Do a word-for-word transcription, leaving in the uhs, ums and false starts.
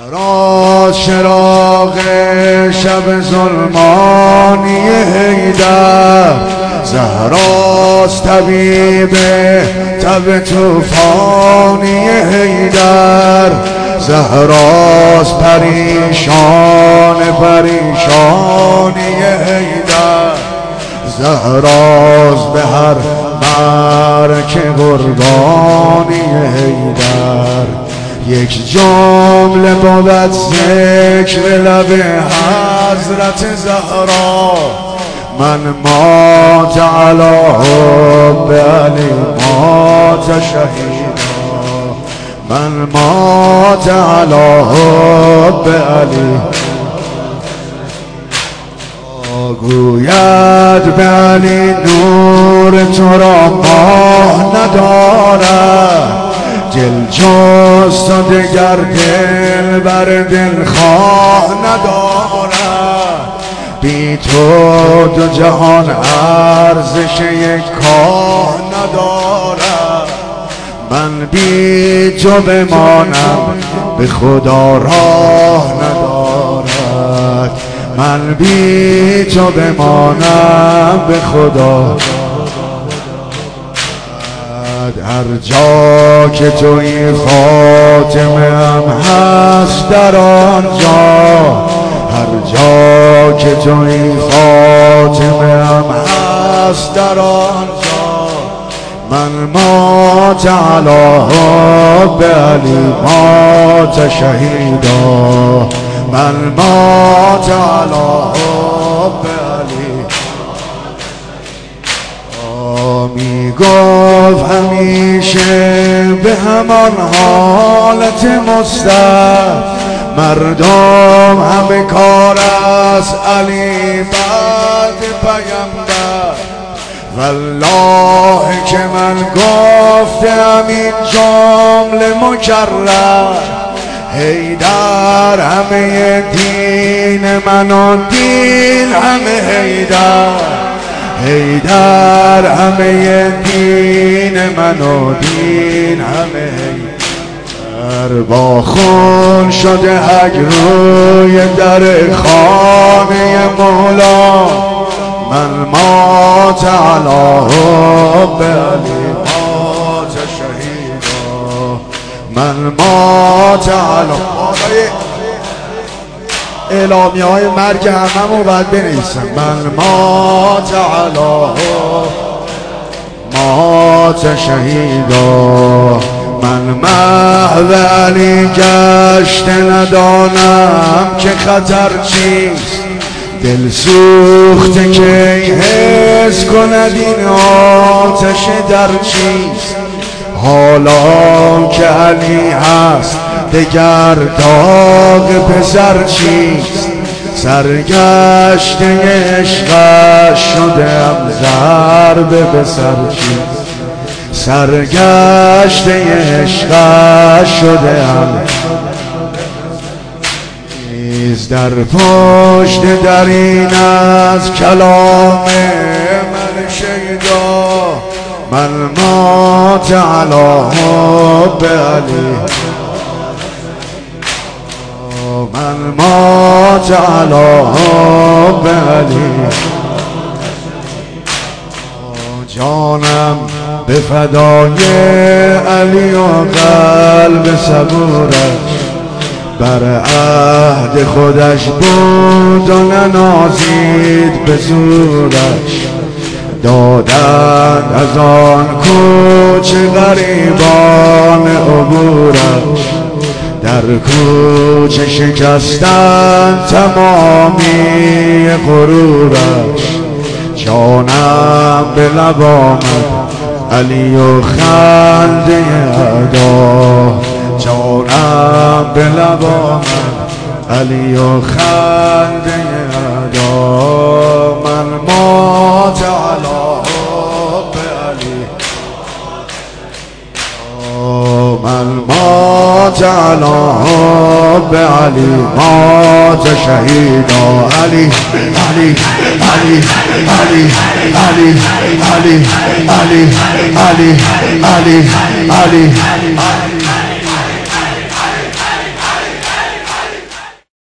زهرا چراغ شب ظلمانی حیدر، زهراست طبیب تب طوفانی حیدر، زهراست پریشان پریشانی حیدر، زهراست به هر مرک قربانی حیدر. یک جمله بود ذکر لب حضرت زهرا، من مات علی حب علی مات شهیدا، من مات علی حب علی. گوید به علی نور تو را ماه ندارد، دل جز تو دگر دل بر دل خواه ندارد، بی تو دو جهان ارزش یک کاه ندارد. من بی تو بمانم به خدا راه ندارد، من بی تو بمانم به خدا. هر جا که توی خاتمه هم هست در آنجا، هر جا که توی خاتمه هم هست در آنجا، من مات علی حب علی مات شهیدا، من مات علی حب علی. می گفت همیشه به همان حالت مستر، مردم همه کار از علی بعد پیامبر. والله که من گفتم این جمله مکرر، حیدر همه دین من و دین همه حیدر، حیدر همه دین من و دین همه حیدر. با خون شده حق روی در خانه مولا، من مات علی حب علی مات شهیدا، من مات علی. اعلامیه های مرگ همه رو باید بنویسم. من مات علی مات شهیدا، من محو علی گشته ندانم که خطر چیست، دل سوخته که حس کند این آتش در چیست. حالا که علی هست دگر داغ پسر چیست، سرگشته عشقش شدم ضربه به سر چیست، سرگشته عشقش شدم. نیز در پشت در این از کلام من شیدا، من مات علی حب علی، من مات علی حب علی. جانم به فدای علی و قلب صبورش، بر عهد خودش بود و ننازید به زورش. دادند از آن کوچه غریبان عبورش، در کوچه شکستند تمامی غرورش. جانم به لب آمد علی و خنده ادا، جانم به لب آمد علی و خنده ادا. من مات علی حب علی، من مات علی حب علی مات شهیدا. علی علی علی علی علی علی علی علی علی علی